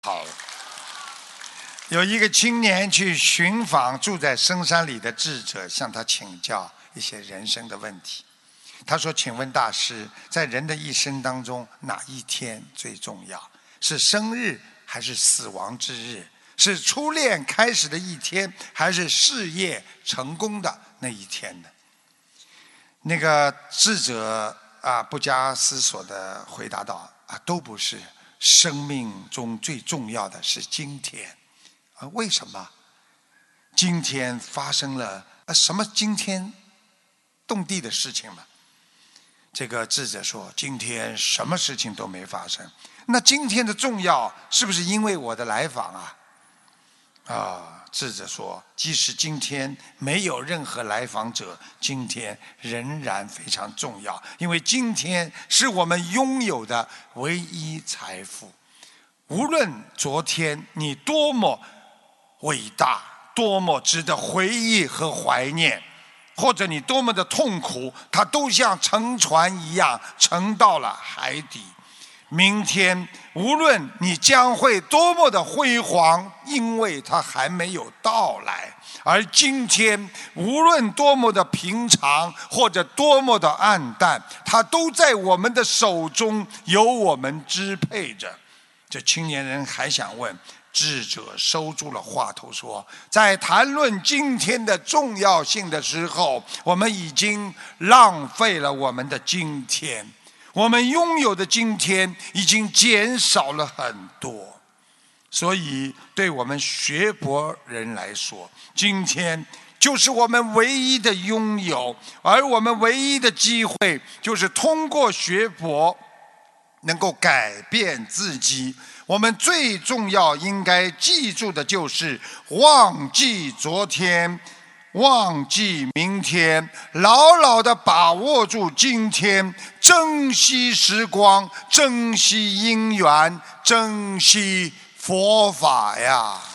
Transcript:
好了，有一个青年去寻访住在深山里的智者，向他请教一些人生的问题。他说：“请问大师，在人的一生当中，哪一天最重要？是生日还是死亡之日？是初恋开始的一天，还是事业成功的那一天呢？”那个智者不加思索地回答道：“都不是。生命中最重要的是今天。为什么？今天发生了什么惊天动地的事情吗？”这个智者说：“今天什么事情都没发生。那今天的重要是不是因为我的来访啊？”智者说：“即使今天没有任何来访者，今天仍然非常重要，因为今天是我们拥有的唯一财富。无论昨天你多么伟大，多么值得回忆和怀念，或者你多么的痛苦，它都像沉船一样沉到了海底。明天无论你将会多么的辉煌，因为它还没有到来。而今天无论多么的平常，或者多么的暗淡，它都在我们的手中，由我们支配着。”这青年人还想问，智者收住了话头说：“在谈论今天的重要性的时候，我们已经浪费了我们的今天。我们拥有的今天已经减少了很多。所以对我们学佛人来说，今天就是我们唯一的拥有，而我们唯一的机会就是通过学佛能够改变自己。我们最重要应该记住的就是忘记昨天，忘记明天，牢牢地把握住今天，珍惜时光，珍惜因缘，珍惜佛法呀。”